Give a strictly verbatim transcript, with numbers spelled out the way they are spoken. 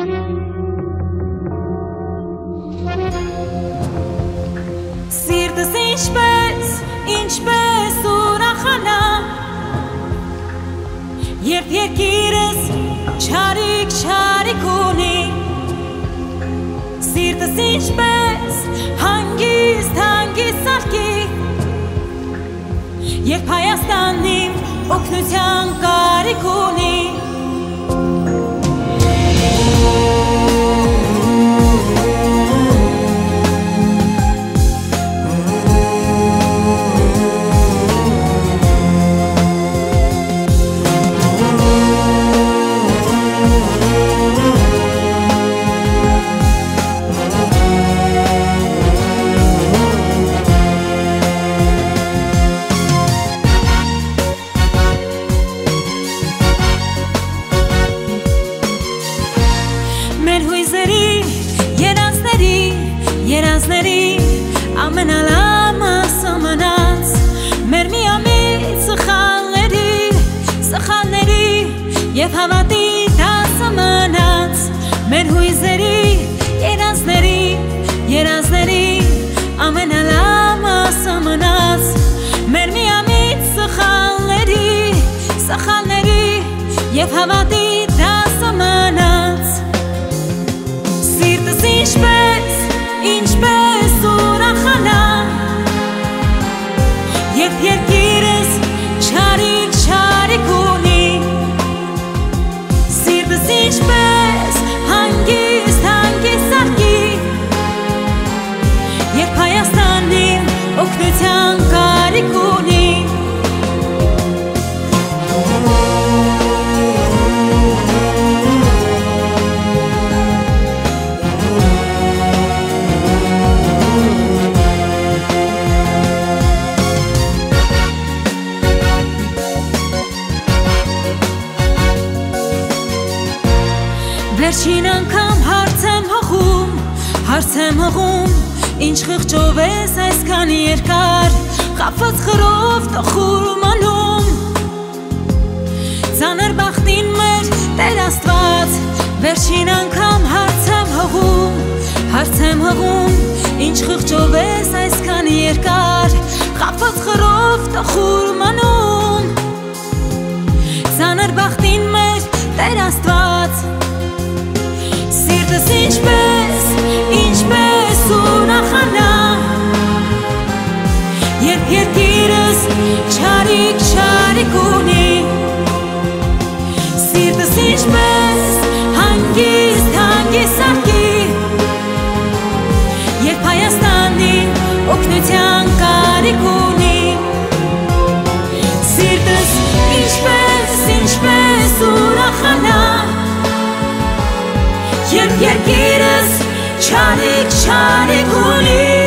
Սիրտս ինչպես, ինչպես ուրախանա, երբ երկիրս չարիք չարիք ունի, սիրտս ինչպես հանգիստ հանգիստ սարքի, երբ Հայաստանն իմ օգնության կարիք ունի. Մեր հույզերի, երազների, երազների ամենալամը սմնած, մեր միամիտ սխալների, սխալների և հավատի դասը մնաց, մեր հույզերի, երազների, երազների ամենալամը սմնած, մեր միամիտ սխալների, սխալների և հավատի դասը մնաց. Սիրտս ինչպես, ինչպես ուրախանա, երբ երկիրս չարիք չարիք ունի, սիրտս ինչպես հանգիստ հանգիստ սարքի, երբ Հայաստանն իմ օգնության կարիք ունի. Վերջին անգամ հարց եմ հողում, հարց եմ հողում, ինչ խղճով ես այսքան երկար, խաբված խրով տխուր մնում, ծանր բախտին մեր Տեր Աստված. Վերջին անգամ հարց եմ հողում, հարց եմ հողում, ինչ խղճով ես այսքան երկար, խաբված խրով տխուր մնում, ծանր բախտին մեր Տեր Աստված. Սիրտս ինչպես, ինչպես ուրախանա, երբ երկիրս չարիք չարիք ունի, սիրտս ինչպես հանգիստ հանգիստ սարքի, երբ Հայաստանն իմ օգնության կարիք ունի, սիրտս ինչպես, ինչպես ուրախանա, երբ երկիրս չարիք չարիք ունի.